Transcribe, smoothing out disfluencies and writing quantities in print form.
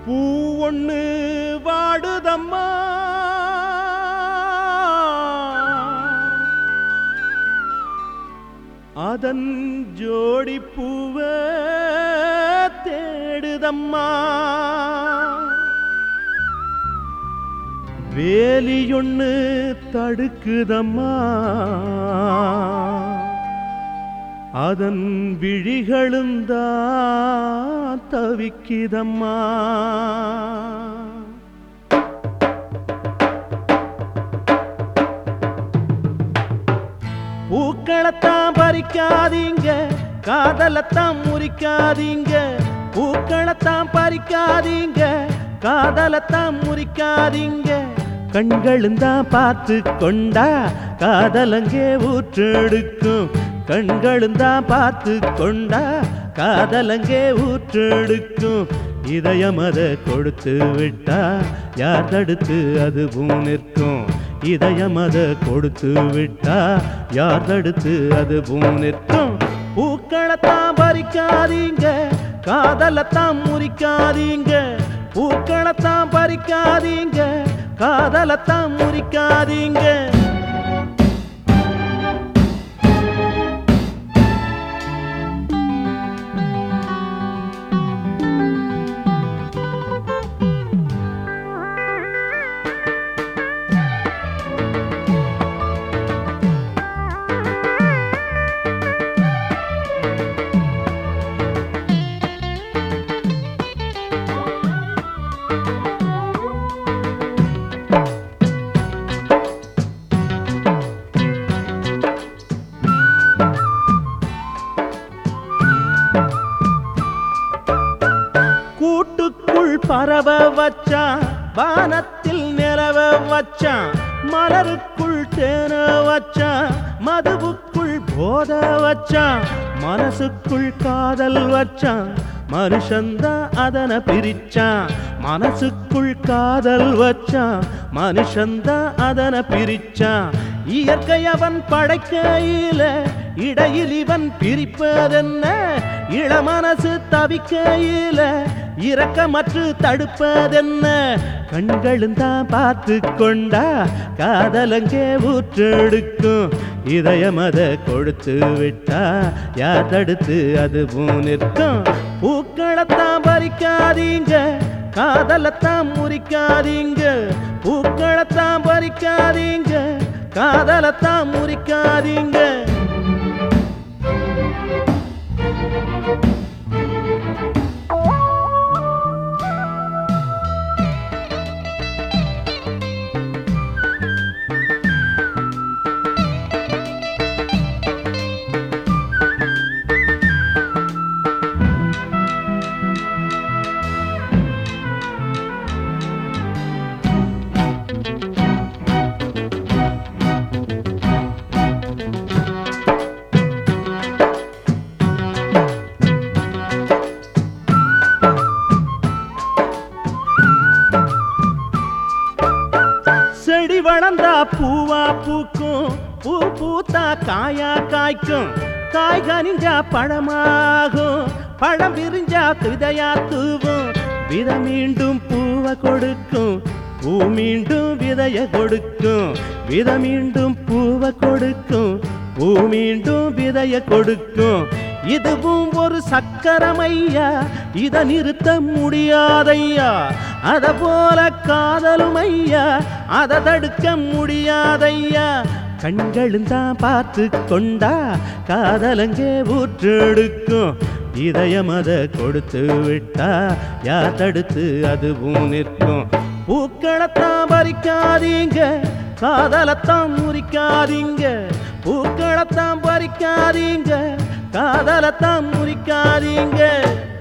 பூ ஒண்ணு வாடுதம்மா அதன் ஜோடி பூவ தேடுதம்மா வேலியொன்னு தடுக்குதம்மா அதன் விழிகளும் தான் தவிக்குதம்மா பூக்களத்தான் பறிக்காதீங்க காதலத்தான் முறிக்காதீங்க பூக்களத்தான் பறிக்காதீங்க காதலத்தான் முறிக்காதீங்க கண்களும் தான் பார்த்து கொண்டா காதலங்கே ஊற்றெடுக்கும் கண்களும் தான் பார்த்து கொண்டா காதலங்கே ஊற்றெடுக்கும் இதயம் அதை கொடுத்து விட்டா யார் தடுத்து அதுவும் நிற்கும் இதயம் அதை கொடுத்து விட்டா யார் தடுத்து அதுவும் நிற்கும் பூக்களத்தான் பறிக்காதீங்க காதலத்தான் முறிக்காதீங்க பூக்களத்தான் பறிக்காதீங்க காதலத்தான் முறிக்காதீங்க கூட்டுக்குள் பரவ வச்சான் வானத்தில் நிலவ வச்சான் மலருக்குள் தேன வச்சான் மதுவுக்குள் போத வச்சான் மனசுக்குள் காதல் வச்சான் மனுஷந்தான் அதனை பிரிச்சான் மனசுக்குள் காதல் வச்சான் மனுஷந்தான் அதனை பிரிச்சான் இயற்கை அவன் படைக்கையில இடையில் இவன் பிரிப்பதென்ன இளமனசு தவிக்கையில இரக்கமற்று தடுப்பதென்ன கண்களும் தான் பார்த்து கொண்டா காதலங்கே ஊற்றெடுக்கும் இதயம் அதை கொடுத்து விட்டா யார் தடுத்து அதுவும் நிற்கும் பூக்களத்தான் பறிக்காதீங்க காதலத்தான் முறிக்காதீங்க பூக்களத்தான் பறிக்காதீங்க காதலத்தான் முறிக்காதீங்க செடி வளர்ந்தா பூவா பூக்கும் பூ பூத்தா காயா காய்க்கும் காய் கனிஞ்சா பழமாகும் பழம் விரிஞ்சா விதையா தூவும் விதை மீண்டும் பூவை கொடுக்கும் பூ மீண்டும் விதைய கொடுக்கும் விதை மீண்டும் பூவை கொடுக்கும் பூ மீண்டும் விதைய கொடுக்கும் இதுவும் ஒரு சக்கரமையா இதை நிறுத்த முடியாதையா அத போல காதலும் ஐயா அதை தடுக்க முடியாதையா கண்களும் தான் பார்த்து கொண்டா காதலங்கே ஊற்றெடுக்கும் இதயம் அதை கொடுத்து விட்டா யார் தடுத்து அதுவும் நிற்கும் பூக்களத்தான் பறிக்காதீங்க காதலத்தான் முறிக்காதீங்க பூக்களத்தான் பறிக்காதீங்க காதலத்தான் முறிக்காதீங்க